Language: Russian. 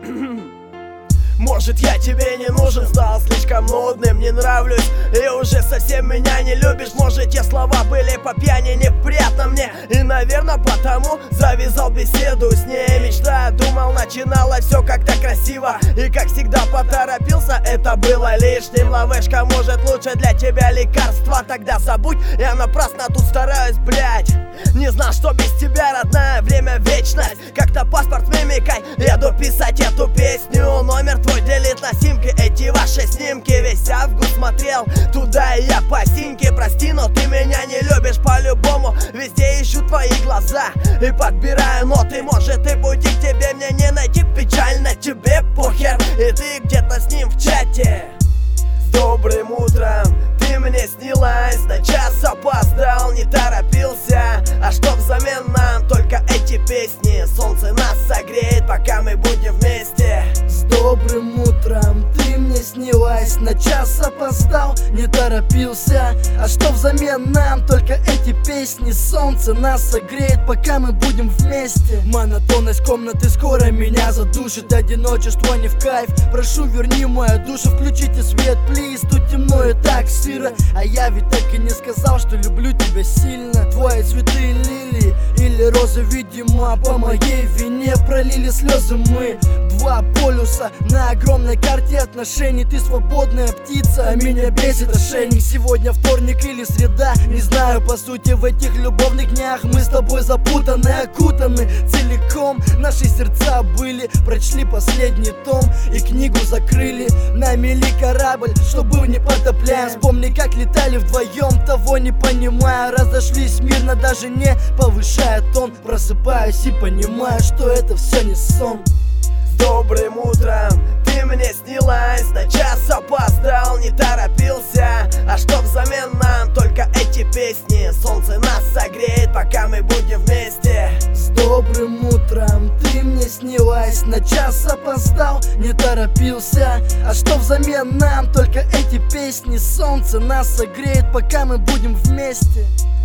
Может, я тебе не нужен, стал слишком нудным, не нравлюсь и уже совсем меня не любишь. Может, те слова были по пьяни неприятно мне, и, наверное, потому завязал беседу с ней. Мечта, думал, начиналось все как-то красиво, и, как всегда, поторопился, это было лишним. Ловешка, может, лучше для тебя лекарство, тогда забудь, я напрасно тут стараюсь, блять. Не знал, что без тебя, родная, время вечность. Как-то паспорт мимикой, еду писать эту песню. Номер твой делит на симки, эти ваши снимки. Весь август смотрел туда, и я по синьке. Прости, но ты меня не любишь по-любому. Везде ищу твои глаза и подбираю ноты. Может, и пути к тебе мне не найти, печально, тебе похер, и ты где-то с ним в чате. С добрым утром, ты мне снилась, на час опоздал, не торопился. А что взамен нам? Только эти песни. Солнце нас согреет, пока мы будем вместе. С добрым утром, ты мне снилась, на час опоздал, не торопился. А что взамен нам? Только эти песни. Солнце нас согреет, пока мы будем вместе. Монотонность комнаты скоро меня задушит. Одиночество не в кайф, прошу, верни мою душу. Включите свет, плиз, тут темно и так сыро. А я ведь так и не сказал, что люблю тебя сильно. Твои цветы и лилии или розы, видимо, по моей вине пролили слезы мы. Два полюса на огромной карте отношений. Ты свободная птица, а меня бесит ошейник. Сегодня вторник или среда, не знаю, по сути, в этих любовных днях мы с тобой запутаны, окутаны целиком. Наши сердца были, прочли последний том и книгу закрыли. На мели корабль, что был непотопляем. Вспомни, как летали вдвоем, того не понимая. Разошлись мирно, даже не повышая тон. Просыпаюсь и понимаю, что это все не сон. С добрым утром, ты мне снилась, на час опоздал, не торопился. А что взамен нам? Только эти песни. Солнце нас согреет, пока мы будем вместе. С добрым утром, ты мне снилась, на час опоздал, не торопился. А что взамен нам? Только эти песни. Солнце нас согреет, пока мы будем вместе.